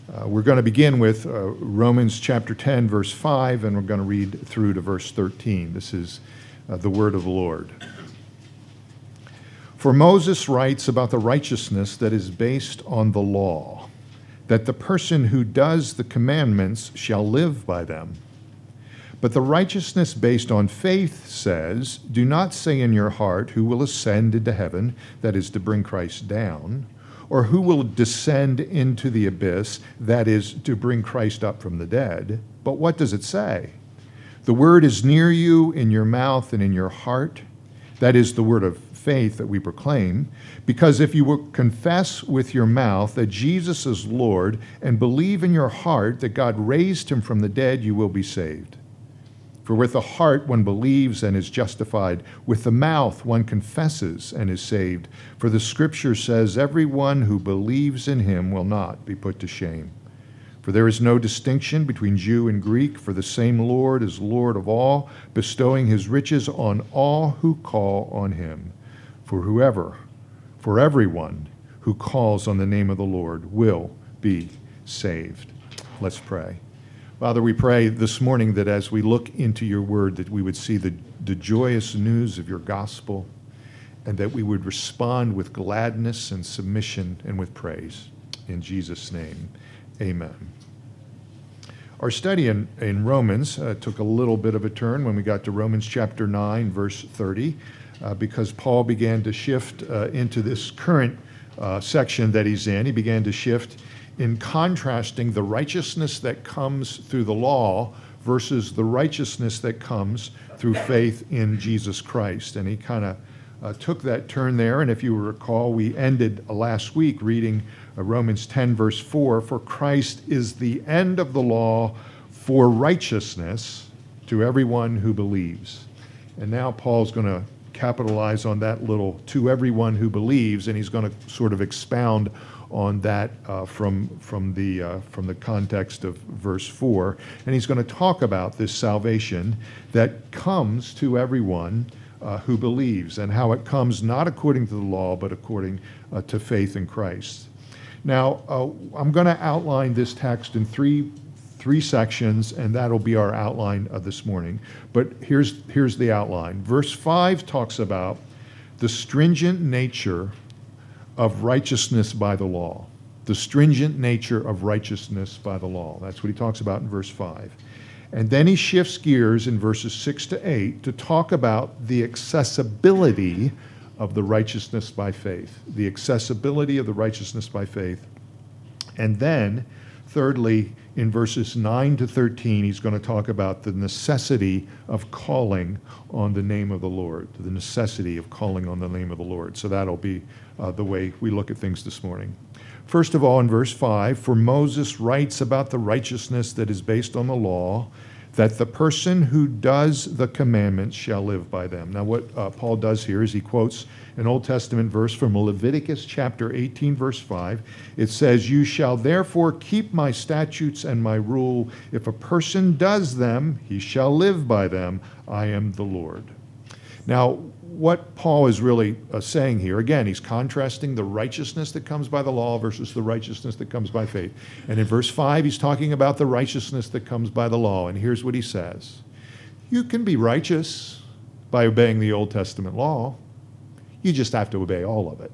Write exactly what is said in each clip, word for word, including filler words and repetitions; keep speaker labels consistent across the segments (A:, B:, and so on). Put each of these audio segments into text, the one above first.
A: Uh, we're going to begin with uh, Romans chapter ten, verse five, and we're going to read through to verse thirteen. This is uh, the word of the Lord. For Moses writes about the righteousness that is based on the law, that the person who does the commandments shall live by them. But the righteousness based on faith says, do not say in your heart, who will ascend into heaven, that is to bring Christ down, or who will descend into the abyss, that is, to bring Christ up from the dead. But what does it say? The word is near you, in your mouth and in your heart. That is the word of faith that we proclaim. Because if you will confess with your mouth that Jesus is Lord, and believe in your heart that God raised him from the dead, you will be saved. For with the heart one believes and is justified. With the mouth one confesses and is saved. For the scripture says, everyone who believes in him will not be put to shame. For there is no distinction between Jew and Greek, for the same Lord is Lord of all, bestowing his riches on all who call on him. For whoever, for everyone who calls on the name of the Lord will be saved. Let's pray. Father, we pray this morning that as we look into your word, that we would see the, the joyous news of your gospel, and that we would respond with gladness and submission and with praise. In Jesus' name, amen. Our study in, in Romans uh, took a little bit of a turn when we got to Romans chapter nine, verse thirty, uh, because Paul began to shift uh, into this current uh, section that he's in. He began to shift in contrasting the righteousness that comes through the law versus the righteousness that comes through faith in Jesus Christ. And he kind of uh, took that turn there. And if you recall, we ended uh, last week reading uh, Romans ten, verse four, for Christ is the end of the law for righteousness to everyone who believes. And now Paul's going to capitalize on that little to everyone who believes, and he's going to sort of expound on that uh, from from the uh, from the context of verse four, and he's going to talk about this salvation that comes to everyone uh, who believes, and how it comes not according to the law, but according uh, to faith in Christ. Now, uh, I'm going to outline this text in three three sections, and that'll be our outline of this morning. But here's here's the outline. Verse five talks about the stringent nature of righteousness by the law. The stringent nature of righteousness by the law. That's what he talks about in verse five. And then he shifts gears in verses six to eight to talk about the accessibility of the righteousness by faith. The accessibility of the righteousness by faith. And then, thirdly, in verses nine to thirteen, he's going to talk about the necessity of calling on the name of the Lord, the necessity of calling on the name of the Lord. So that'll be uh, the way we look at things this morning. First of all, in verse five, for Moses writes about the righteousness that is based on the law, that the person who does the commandments shall live by them. Now, what uh, Paul does here is he quotes an Old Testament verse from Leviticus chapter eighteen, verse five. It says, you shall therefore keep my statutes and my rule. If a person does them, he shall live by them. I am the Lord. Now, what Paul is really uh, saying here, again, he's contrasting the righteousness that comes by the law versus the righteousness that comes by faith. And in verse five, he's talking about the righteousness that comes by the law. And here's what he says. You can be righteous by obeying the Old Testament law. You just have to obey all of it.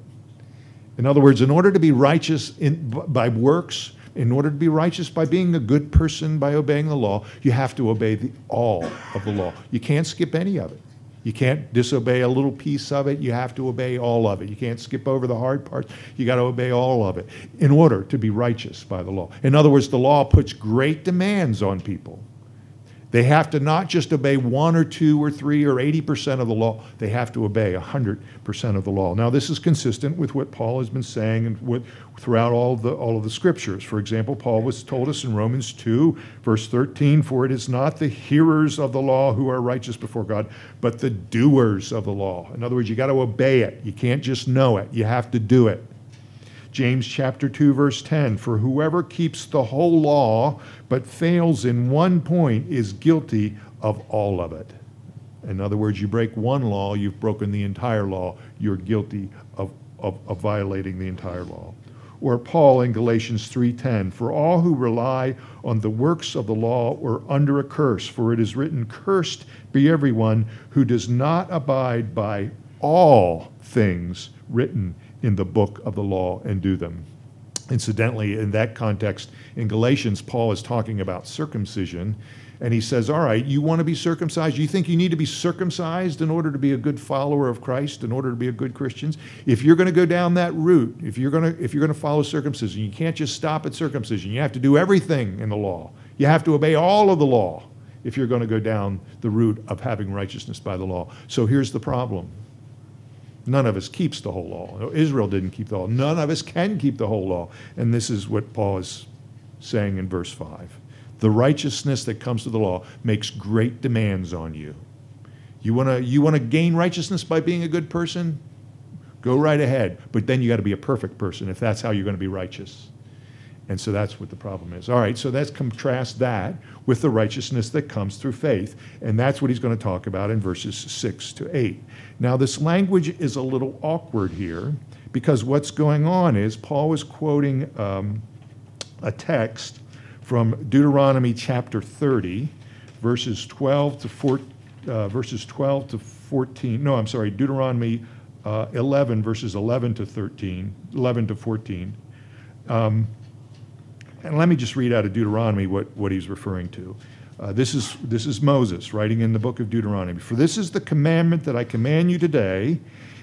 A: In other words, in order to be righteous in, by works, in order to be righteous by being a good person, by obeying the law, you have to obey the, all of the law. You can't skip any of it. You can't disobey a little piece of it. You have to obey all of it. You can't skip over the hard parts. You got to obey all of it in order to be righteous by the law. In other words, the law puts great demands on people. They have to not just obey one or two or three or eighty percent of the law. They have to obey one hundred percent of the law. Now, this is consistent with what Paul has been saying and what, throughout all of, the, all of the scriptures. For example, Paul was told us in Romans two, verse thirteen, for it is not the hearers of the law who are righteous before God, but the doers of the law. In other words, you got to obey it. You can't just know it. You have to do it. James chapter two, verse ten, for whoever keeps the whole law but fails in one point is guilty of all of it. In other words, you break one law, you've broken the entire law. You're guilty of, of, of violating the entire law. Or Paul in Galatians three ten, for all who rely on the works of the law are under a curse, for it is written, cursed be everyone who does not abide by all things written in the book of the law and do them. Incidentally, in that context, in Galatians, Paul is talking about circumcision, and he says, all right, you want to be circumcised? You think you need to be circumcised in order to be a good follower of Christ, in order to be a good Christian? If you're going to go down that route, if you're going to if you're going to follow circumcision, you can't just stop at circumcision. You have to do everything in the law. You have to obey all of the law if you're going to go down the route of having righteousness by the law. So here's the problem. None of us keeps the whole law. Israel didn't keep the law. None of us can keep the whole law. And this is what Paul is saying in verse five. The righteousness that comes to the law makes great demands on you. You want to you want to gain righteousness by being a good person? Go right ahead. But then you got to be a perfect person if that's how you're going to be righteous. And so that's what the problem is. All right, so let's contrast that with the righteousness that comes through faith. And that's what he's going to talk about in verses six to eight. Now, this language is a little awkward here because what's going on is Paul is quoting um, a text from Deuteronomy chapter thirty, verses twelve to fourteen, uh, verses twelve to fourteen. No, I'm sorry, Deuteronomy uh, eleven, verses eleven to thirteen, eleven to fourteen. Um, and let me just read out of Deuteronomy what, what he's referring to. Uh, this is this is Moses writing in the book of Deuteronomy. For this is the commandment that I command you today,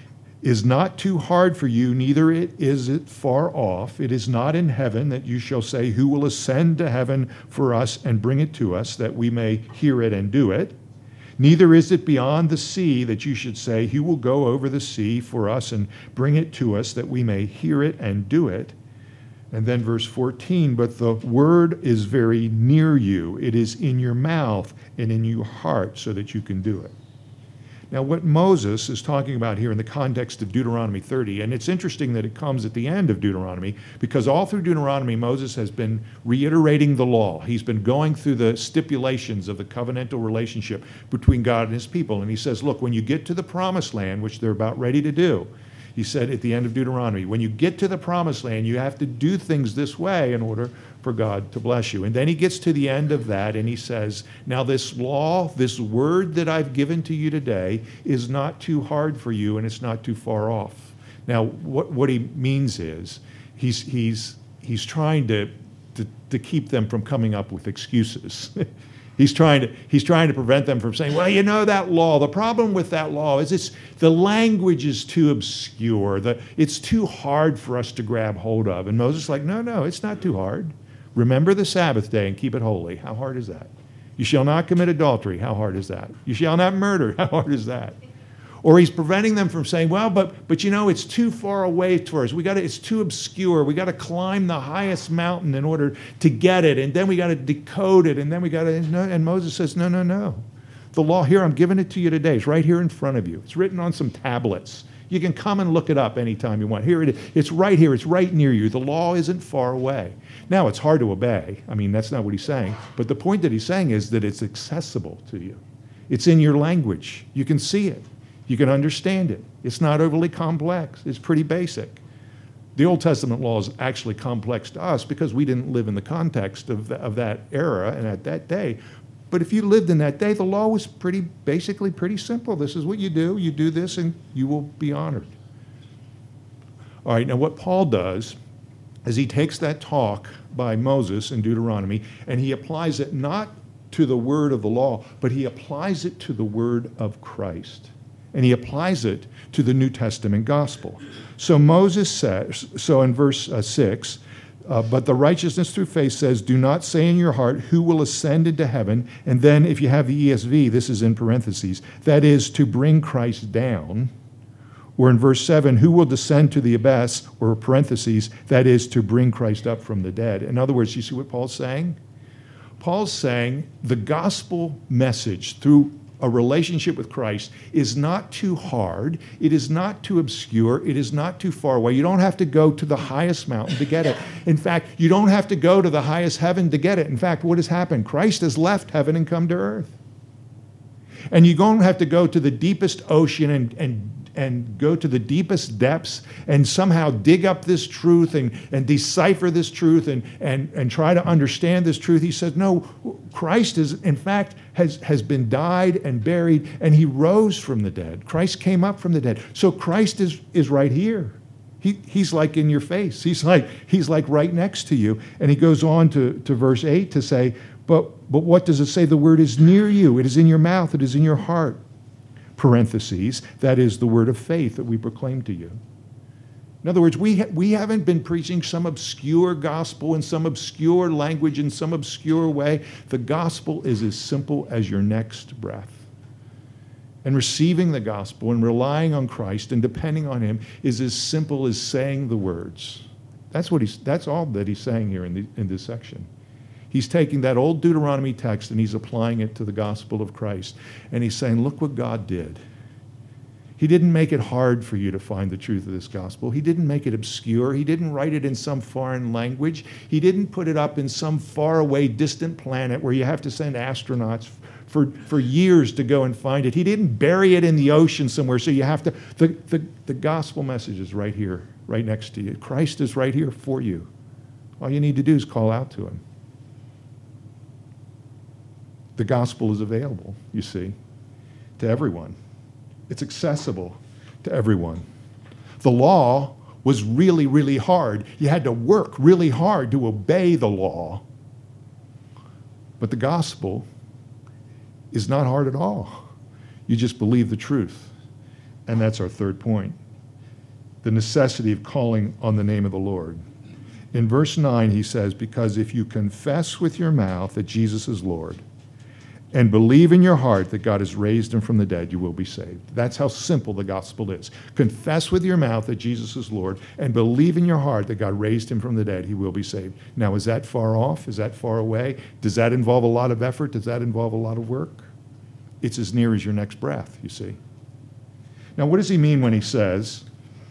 A: is not too hard for you, neither it is it far off. It is not in heaven that you shall say, who will ascend to heaven for us and bring it to us, that we may hear it and do it. Neither is it beyond the sea that you should say, who will go over the sea for us and bring it to us, that we may hear it and do it. And then verse fourteen, but the word is very near you. It is in your mouth and in your heart so that you can do it. Now, what Moses is talking about here in the context of Deuteronomy thirty, and it's interesting that it comes at the end of Deuteronomy, because all through Deuteronomy, Moses has been reiterating the law. He's been going through the stipulations of the covenantal relationship between God and his people. And he says, look, when you get to the promised land, which they're about ready to do, he said at the end of Deuteronomy, when you get to the promised land, you have to do things this way in order for God to bless you. And then he gets to the end of that and he says, now this law, this word that I've given to you today is not too hard for you and it's not too far off. Now, what, what he means is he's, he's, he's trying to, to, to keep them from coming up with excuses. He's trying to he's trying to prevent them from saying, well, you know, that law, the problem with that law is it's the language is too obscure. The, it's too hard for us to grab hold of. And Moses is like, no, no, it's not too hard. Remember the Sabbath day and keep it holy. How hard is that? You shall not commit adultery. How hard is that? You shall not murder. How hard is that? Or he's preventing them from saying, well, but but you know, it's too far away for us. We got it's too obscure. We got to climb the highest mountain in order to get it, and then we got to decode it, and then we got to. And Moses says, no, no, no. The law here, I'm giving it to you today. It's right here in front of you. It's written on some tablets. You can come and look it up anytime you want. Here it is. It's right here. It's right near you. The law isn't far away. Now, it's hard to obey. I mean, that's not what he's saying. But the point that he's saying is that it's accessible to you. It's in your language. You can see it. You can understand it. It's not overly complex. It's pretty basic. The Old Testament law is actually complex to us because we didn't live in the context of, the, of that era and at that day. But if you lived in that day, the law was pretty, basically pretty simple. This is what you do. You do this and you will be honored. All right, now what Paul does is he takes that talk by Moses in Deuteronomy and he applies it not to the word of the law, but he applies it to the word of Christ. And he applies it to the New Testament gospel. So Moses says, so in verse uh, six, uh, but the righteousness through faith says, do not say in your heart, who will ascend into heaven? And then if you have the E S V, this is in parentheses, that is to bring Christ down. Or in verse seven, who will descend to the abyss? Or parentheses, that is to bring Christ up from the dead. In other words, you see what Paul's saying? Paul's saying the gospel message through a relationship with Christ is not too hard. It is not too obscure. It is not too far away. You don't have to go to the highest mountain to get it. In fact, you don't have to go to the highest heaven to get it. In fact, what has happened? Christ has left heaven and come to earth. And you don't have to go to the deepest ocean and, and, and go to the deepest depths and somehow dig up this truth and, and decipher this truth and, and, and try to understand this truth. He says, no, Christ is, in fact, has, has been died and buried, and he rose from the dead. Christ came up from the dead. So Christ is, is right here. He, he's like in your face. He's like, he's like right next to you. And he goes on to, to verse eight to say, but, but what does it say? The word is near you. It is in your mouth. It is in your heart. Parentheses, that is the word of faith that we proclaim to you. In other words, we, ha- we haven't been preaching some obscure gospel in some obscure language in some obscure way. The gospel is as simple as your next breath. And receiving the gospel and relying on Christ and depending on him is as simple as saying the words. That's what he's, that's all that he's saying here in, the, in this section. He's taking that old Deuteronomy text and he's applying it to the gospel of Christ. And he's saying, look what God did. He didn't make it hard for you to find the truth of this gospel. He didn't make it obscure. He didn't write it in some foreign language. He didn't put it up in some faraway, distant planet where you have to send astronauts for, for years to go and find it. He didn't bury it in the ocean somewhere, so you have to... The, the, the gospel message is right here, right next to you. Christ is right here for you. All you need to do is call out to him. The gospel is available, you see, to everyone. It's accessible to everyone. The law was really, really hard. You had to work really hard to obey the law. But the gospel is not hard at all. You just believe the truth. And that's our third point. The necessity of calling on the name of the Lord. In verse nine, he says, because if you confess with your mouth that Jesus is Lord, and believe in your heart that God has raised him from the dead, you will be saved. That's how simple the gospel is. Confess with your mouth that Jesus is Lord, and believe in your heart that God raised him from the dead, he will be saved. Now, is that far off? Is that far away? Does that involve a lot of effort? Does that involve a lot of work? It's as near as your next breath, you see. Now, what does he mean when he says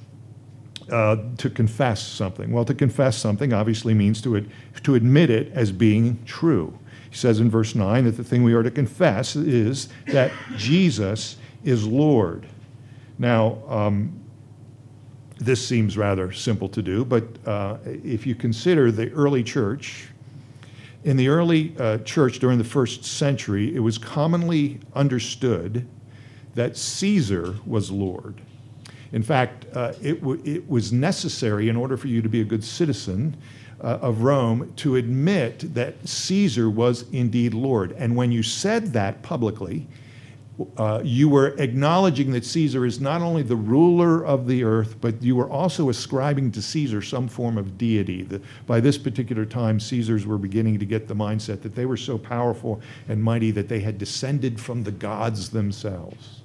A: uh, to confess something? Well, to confess something obviously means to, ad- to admit it as being true. He says in verse nine that the thing we are to confess is that Jesus is Lord. Now, um, this seems rather simple to do, but uh, if you consider the early church, in the early uh, church during the first century, it was commonly understood that Caesar was Lord. In fact, uh, it, w- it was necessary in order for you to be a good citizen Uh, of Rome to admit that Caesar was indeed Lord. And when you said that publicly, uh, you were acknowledging that Caesar is not only the ruler of the earth, but you were also ascribing to Caesar some form of deity. The, by this particular time, Caesars were beginning to get the mindset that they were so powerful and mighty that they had descended from the gods themselves.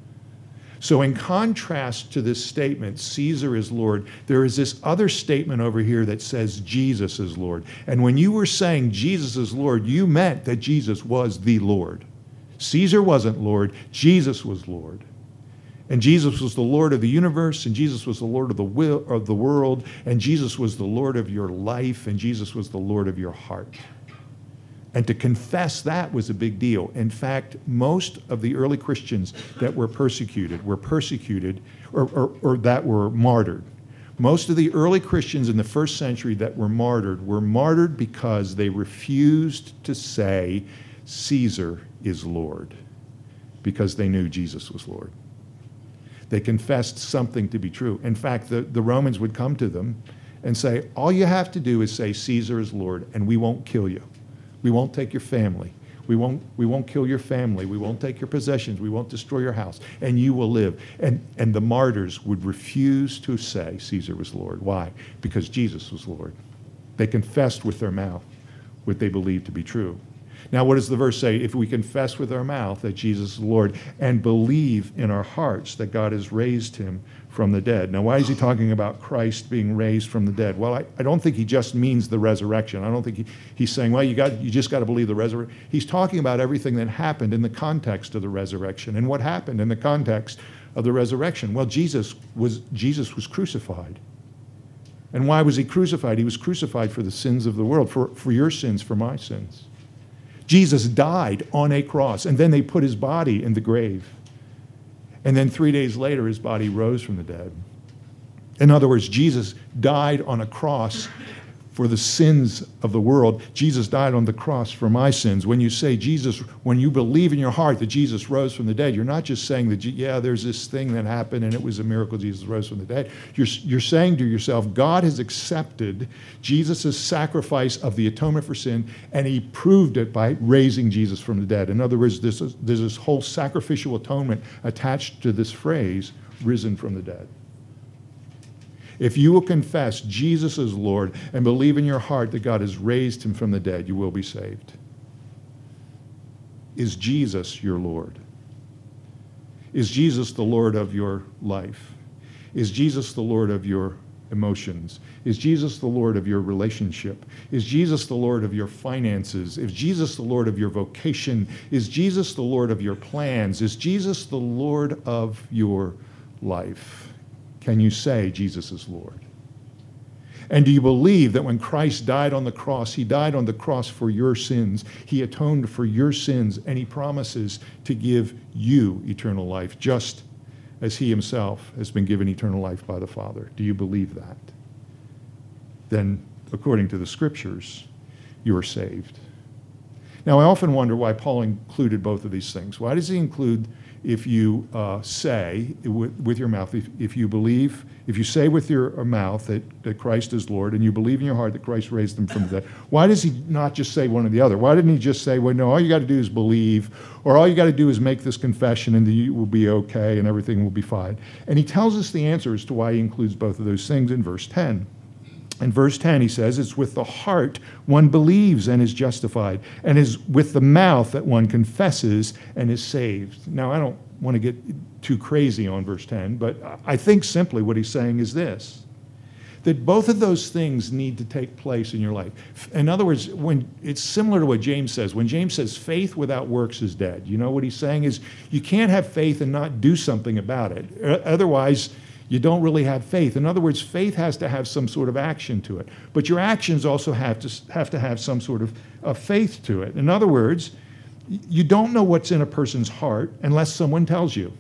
A: So in contrast to this statement, Caesar is Lord, there is this other statement over here that says Jesus is Lord. And when you were saying Jesus is Lord, you meant that Jesus was the Lord. Caesar wasn't Lord, Jesus was Lord. And Jesus was the Lord of the universe, and Jesus was the Lord of the will of the world, and Jesus was the Lord of your life, and Jesus was the Lord of your heart. And to confess that was a big deal. In fact, most of the early Christians that were persecuted were persecuted or, or, or that were martyred. Most of the early Christians in the first century that were martyred were martyred because they refused to say Caesar is Lord, because they knew Jesus was Lord. They confessed something to be true. In fact, the, the Romans would come to them and say, all you have to do is say Caesar is Lord, and we won't kill you. We won't take your family. We won't, we won't kill your family. We won't take your possessions. We won't destroy your house. And you will live. And, and the martyrs would refuse to say Caesar was Lord. Why? Because Jesus was Lord. They confessed with their mouth what they believed to be true. Now, what does the verse say? If we confess with our mouth that Jesus is Lord and believe in our hearts that God has raised him from the dead. Now, why is he talking about Christ being raised from the dead? Well, I, I don't think he just means the resurrection. I don't think he, he's saying, well, you got you just got to believe the resurrection. He's talking about everything that happened in the context of the resurrection. And what happened in the context of the resurrection? Well, Jesus was Jesus was crucified. And why was he crucified? He was crucified for the sins of the world, for, for your sins, for my sins. Jesus died on a cross, and then they put his body in the grave. And then three days later, his body rose from the dead. In other words, Jesus died on a cross for the sins of the world. Jesus died on the cross for my sins. When you say Jesus, when you believe in your heart that Jesus rose from the dead, you're not just saying that, yeah, there's this thing that happened and it was a miracle Jesus rose from the dead. You're, you're saying to yourself, God has accepted Jesus' sacrifice of the atonement for sin, and he proved it by raising Jesus from the dead. In other words, this is, there's this whole sacrificial atonement attached to this phrase, risen from the dead. If you will confess Jesus as Lord and believe in your heart that God has raised him from the dead, you will be saved. Is Jesus your Lord? Is Jesus the Lord of your life? Is Jesus the Lord of your emotions? Is Jesus the Lord of your relationship? Is Jesus the Lord of your finances? Is Jesus the Lord of your vocation? Is Jesus the Lord of your plans? Is Jesus the Lord of your life? Can you say Jesus is Lord? And do you believe that when Christ died on the cross, he died on the cross for your sins, he atoned for your sins, and he promises to give you eternal life, just as he himself has been given eternal life by the Father? Do you believe that? Then, according to the Scriptures, you are saved. Now, I often wonder why Paul included both of these things. Why does he include if you uh, say with, with your mouth, if, if you believe, if you say with your mouth that, that Christ is Lord, and you believe in your heart that Christ raised him from the dead, why does he not just say one or the other? Why didn't he just say, well, no, all you got to do is believe, or all you got to do is make this confession and you will be okay and everything will be fine? And he tells us the answer as to why he includes both of those things in verse ten. In verse ten, he says, it's with the heart one believes and is justified, and is with the mouth that one confesses and is saved. Now, I don't want to get too crazy on verse ten, but I think simply what he's saying is this, that both of those things need to take place in your life. In other words, when it's similar to what James says. When James says faith without works is dead, you know what he's saying is you can't have faith and not do something about it. Otherwise, you don't really have faith. In other words, faith has to have some sort of action to it. But your actions also have to have to have some sort of, of faith to it. In other words, you don't know what's in a person's heart unless someone tells you.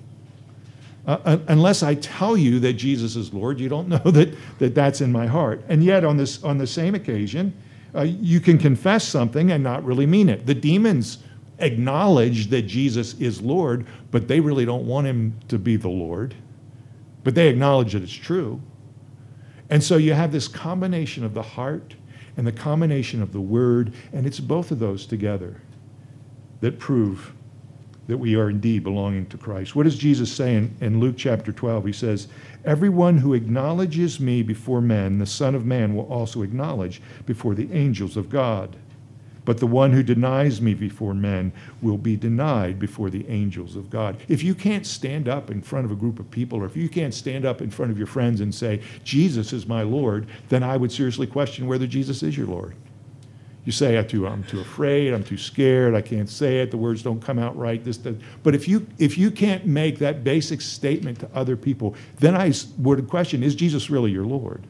A: Uh, unless I tell you that Jesus is Lord, you don't know that, that that's in my heart. And yet, on this on the same occasion, uh, you can confess something and not really mean it. The demons acknowledge that Jesus is Lord, but they really don't want him to be the Lord. But they acknowledge that it's true. And so you have this combination of the heart and the combination of the word, and it's both of those together that prove that we are indeed belonging to Christ. What does Jesus say in, in Luke chapter twelve? He says, everyone who acknowledges me before men, the Son of Man will also acknowledge before the angels of God. But the one who denies me before men will be denied before the angels of God. If you can't stand up in front of a group of people, or if you can't stand up in front of your friends and say, Jesus is my Lord, then I would seriously question whether Jesus is your Lord. You say, I'm too, I'm too afraid, I'm too scared, I can't say it, the words don't come out right. This, that. But if you, if you can't make that basic statement to other people, then I would question, is Jesus really your Lord?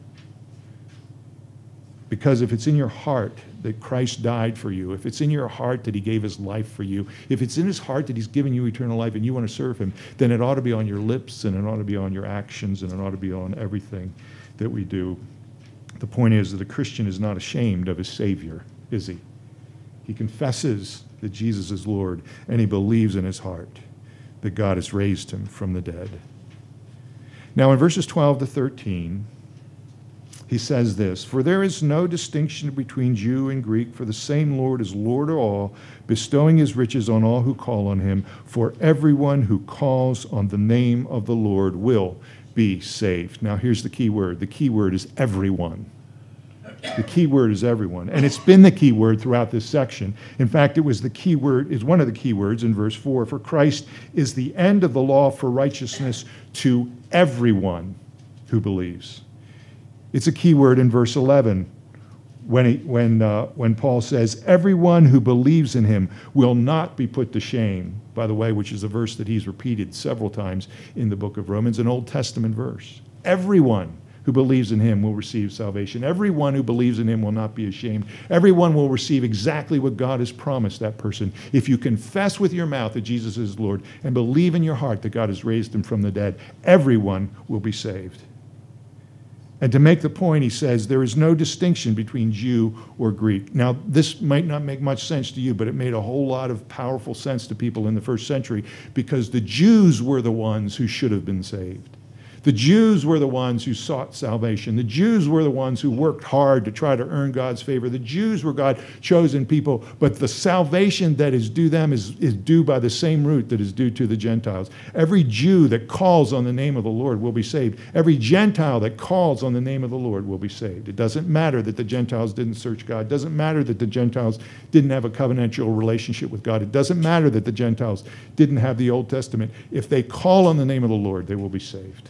A: Because if it's in your heart that Christ died for you, if it's in your heart that he gave his life for you, if it's in his heart that he's given you eternal life and you want to serve him, then it ought to be on your lips and it ought to be on your actions and it ought to be on everything that we do. The point is that a Christian is not ashamed of his Savior, is he? He confesses that Jesus is Lord, and he believes in his heart that God has raised him from the dead. Now in verses twelve to thirteen, he says this, for there is no distinction between Jew and Greek, for the same Lord is Lord of all, bestowing his riches on all who call on him. For everyone who calls on the name of the Lord will be saved. Now here's the key word. The key word is everyone. The key word is everyone. And it's been the key word throughout this section. In fact, it was the key word, is one of the key words in verse four. For Christ is the end of the law for righteousness to everyone who believes. It's a key word in verse eleven when, he, when, uh, when Paul says, everyone who believes in him will not be put to shame, by the way, which is a verse that he's repeated several times in the book of Romans, an Old Testament verse. Everyone who believes in him will receive salvation. Everyone who believes in him will not be ashamed. Everyone will receive exactly what God has promised that person. If you confess with your mouth that Jesus is Lord and believe in your heart that God has raised him from the dead, everyone will be saved. And to make the point, he says, there is no distinction between Jew or Greek. Now, this might not make much sense to you, but it made a whole lot of powerful sense to people in the first century because the Jews were the ones who should have been saved. The Jews were the ones who sought salvation. The Jews were the ones who worked hard to try to earn God's favor. The Jews were God's chosen people, but the salvation that is due them is, is due by the same route that is due to the Gentiles. Every Jew that calls on the name of the Lord will be saved. Every Gentile that calls on the name of the Lord will be saved. It doesn't matter that the Gentiles didn't search God. It doesn't matter that the Gentiles didn't have a covenantal relationship with God. It doesn't matter that the Gentiles didn't have the Old Testament. If they call on the name of the Lord, they will be saved.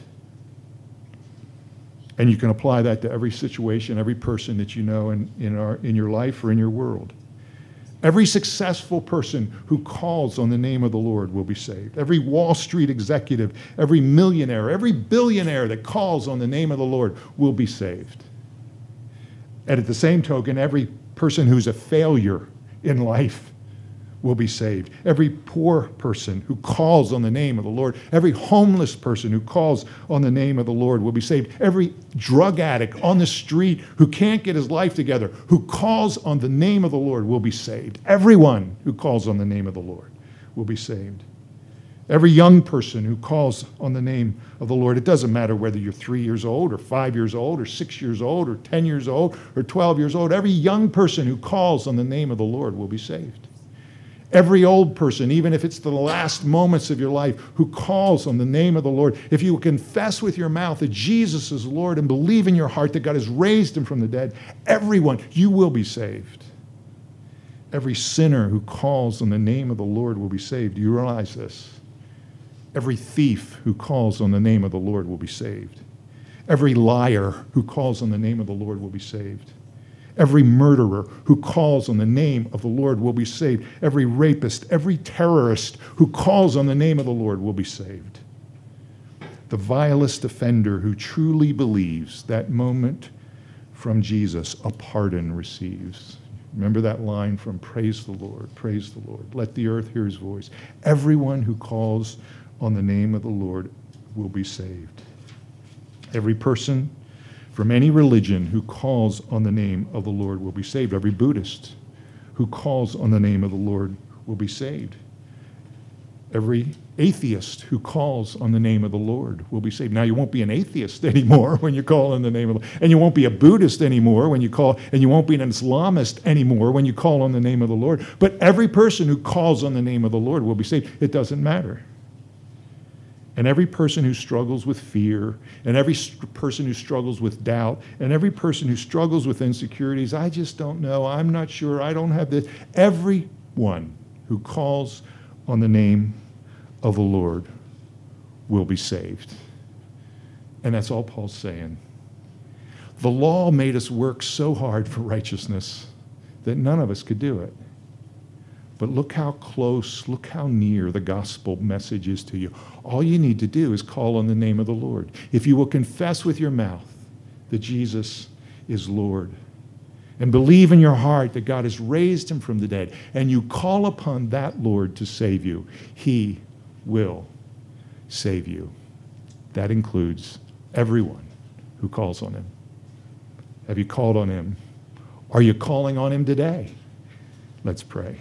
A: And you can apply that to every situation, every person that you know in, in, our, in your life or in your world. Every successful person who calls on the name of the Lord will be saved. Every Wall Street executive, every millionaire, every billionaire that calls on the name of the Lord will be saved. And at the same token, every person who's a failure in life will be saved. Every poor person who calls on the name of the Lord, every homeless person who calls on the name of the Lord will be saved. Every drug addict on the street who can't get his life together, who calls on the name of the Lord will be saved. Everyone who calls on the name of the Lord will be saved. Every young person who calls on the name of the Lord, it doesn't matter whether you're three years old or five years old or six years old or ten years old or twelve years old, every young person who calls on the name of the Lord will be saved. Every old person, even if it's the last moments of your life, who calls on the name of the Lord, if you confess with your mouth that Jesus is Lord and believe in your heart that God has raised him from the dead, everyone, you will be saved. Every sinner who calls on the name of the Lord will be saved. Do you realize this? Every thief who calls on the name of the Lord will be saved. Every liar who calls on the name of the Lord will be saved. Every murderer who calls on the name of the Lord will be saved. Every rapist, every terrorist who calls on the name of the Lord will be saved. The vilest offender who truly believes that moment from Jesus, a pardon receives. Remember that line from Praise the Lord, praise the Lord. Let the earth hear his voice. Everyone who calls on the name of the Lord will be saved. Every person from any religion who calls on the name of the Lord will be saved. Every Buddhist who calls on the name of the Lord will be saved. Every atheist who calls on the name of the Lord will be saved. Now, you won't be an atheist anymore when you call on the name of the Lord. And you won't be a Buddhist anymore when you call, and you won't be an Islamist anymore when you call on the name of the Lord. But every person who calls on the name of the Lord will be saved. It doesn't matter. And every person who struggles with fear, and every st- person who struggles with doubt, and every person who struggles with insecurities, I just don't know, I'm not sure, I don't have this. Everyone who calls on the name of the Lord will be saved. And that's all Paul's saying. The law made us work so hard for righteousness that none of us could do it. But look how close, look how near the gospel message is to you. All you need to do is call on the name of the Lord. If you will confess with your mouth that Jesus is Lord and believe in your heart that God has raised him from the dead, and you call upon that Lord to save you, he will save you. That includes everyone who calls on him. Have you called on him? Are you calling on him today? Let's pray.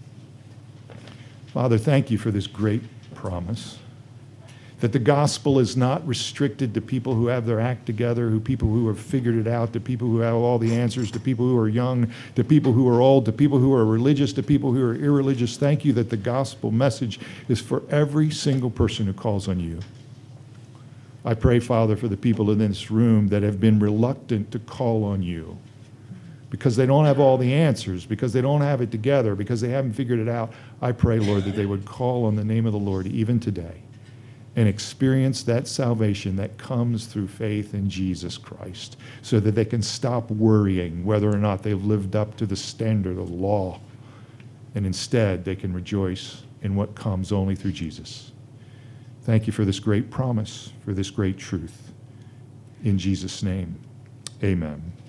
A: Father, thank you for this great promise that the gospel is not restricted to people who have their act together, who people who have figured it out, to people who have all the answers, to people who are young, to people who are old, to people who are religious, to people who are irreligious. Thank you that the gospel message is for every single person who calls on you. I pray, Father, for the people in this room that have been reluctant to call on you because they don't have all the answers, because they don't have it together, because they haven't figured it out. I pray, Lord, that they would call on the name of the Lord even today and experience that salvation that comes through faith in Jesus Christ, so that they can stop worrying whether or not they've lived up to the standard of the law, and instead they can rejoice in what comes only through Jesus. Thank you for this great promise, for this great truth. In Jesus' name, amen.